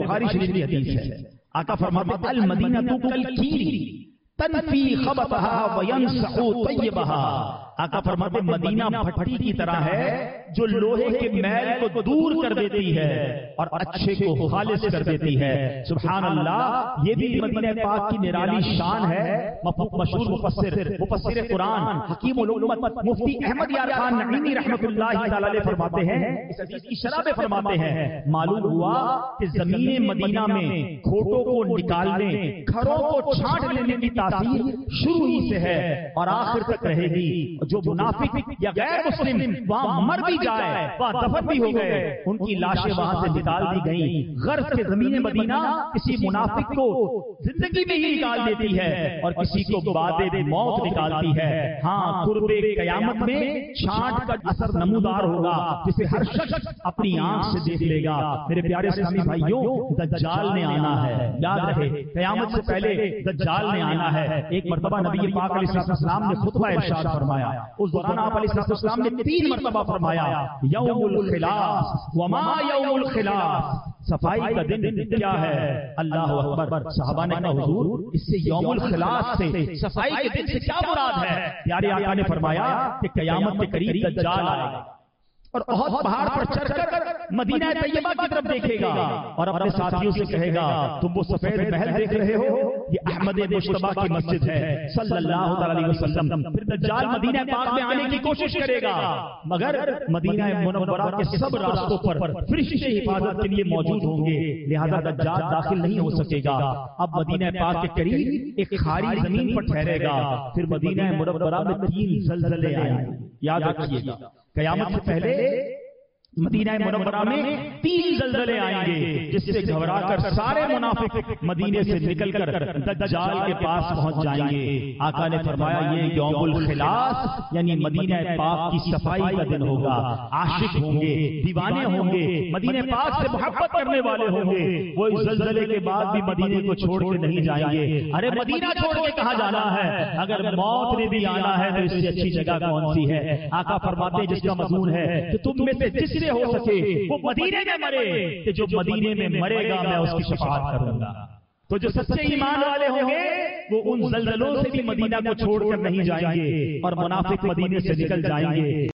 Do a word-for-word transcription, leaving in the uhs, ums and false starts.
بخاری شریف کی حدیث ہے، آقا فرماتے ہیں المدینہ کالکیری تنفی خبثها وینصح طیبها، آقا فرماتے مدینہ بھٹی کی طرح ہے جو لوہے کے میل کو دور کر دیتی ہے اور اچھے کو خالص کر دیتی ہے۔ سبحان اللہ، یہ بھی مدینہ پاک کی نرالی شان ہے۔ مشہور مفسر مفسر قرآن حکیم الامت مفتی احمد یار خان نعیمی رحمۃ اللہ تعالی علیہ فرماتے ہیں، اس حدیث کی شرح میں فرماتے ہیں، معلوم ہوا کہ زمین مدینہ میں کھوٹوں کو نکالنے، گھروں کو چھانٹ لینے کی تاثیر شروع ہی سے ہے اور آخر تک رہے گی۔ جو منافق یا غیر مسلم وہاں مر بھی جائے، وہاں دفن بھی ہو گئے، ان کی لاشیں وہاں سے نکال دی گئیں۔ غرض کے زمین مدینہ کسی منافق کو زندگی میں ہی نکال دیتی ہے اور کسی کو بعد موت نکالتی ہے۔ ہاں، قرب قیامت میں چھانٹ کا اثر نمودار ہوگا جسے ہر شخص اپنی آنکھ سے دیکھ لے گا۔ میرے پیارے اسلامی بھائیوں، دجال نے آنا ہے، یاد رہے قیامت سے پہلے دجال نے آنا ہے۔ ایک مرتبہ نبی پاک علیہ السلام نے خطبہ ارشاد فرمایا، اس دوران آپ علیہ السلام نے تین مرتبہ فرمایا یوم الخلاف وما یوم الخلاف، صفائی کا دن کیا ہے؟ اللہ اکبر۔ صحابہ نے کہا حضور اس سے یوم الخلاف سے صفائی کے دن سے کیا مراد ہے؟ پیارے آقا نے فرمایا کہ قیامت کے قریب دجال آئے گا اور بہت پہاڑ پر چڑھ کر مدینہ طیبہ کی طرف دیکھے گا اور اپنے ساتھیوں سے کہے گا تم وہ سفید محل دیکھ رہے ہو، یہ احمد مجتبیٰ کی مسجد ہے صلی اللہ علیہ وسلم۔ پھر دجال مدینہ پاک میں آنے کی کوشش کرے گا، مگر مدینہ منورہ کے سب راستوں پر فرشتے حفاظت کے لیے موجود ہوں گے، لہذا دجال داخل نہیں ہو سکے گا۔ اب مدینہ پاک کے قریب ایک خالی زمین پر ٹھہرے گا، پھر مدینہ منورہ میں تین زلزلے آئیں گے، یاد رکھیے گا۔ قیامت سے پہلے مدینہ منورہ میں تین زلزلے آئیں گے جس سے گھبرا کر سارے منافق مدینے سے نکل کر دجال کے پاس پہنچ جائیں گے۔ آقا نے فرمایا یہ یوم الخلاص یعنی مدینہ پاک کی صفائی کا دن ہوگا، عاشق ہوں گے، دیوانے ہوں گے، مدینہ پاک سے محبت کرنے والے ہوں گے، وہ اس زلزلے کے بعد بھی مدینے کو چھوڑ کے نہیں جائیں گے۔ ارے مدینہ چھوڑ کے کہاں جانا ہے؟ اگر موت نے بھی آنا ہے تو اس سے اچھی جگہ کون سی ہے؟ آقا فرماتے جس کا مضمون ہے کہ تم میں سے جس ہو سکے وہ مدینے میں مرے، کہ جو مدینے میں مرے گا میں اس کی شفاعت کروں گا۔ تو جو سچے ایمان والے ہوں گے وہ ان زلزلوں سے بھی مدینہ کو چھوڑ کر نہیں جائیں گے اور منافق مدینے سے نکل جائیں گے۔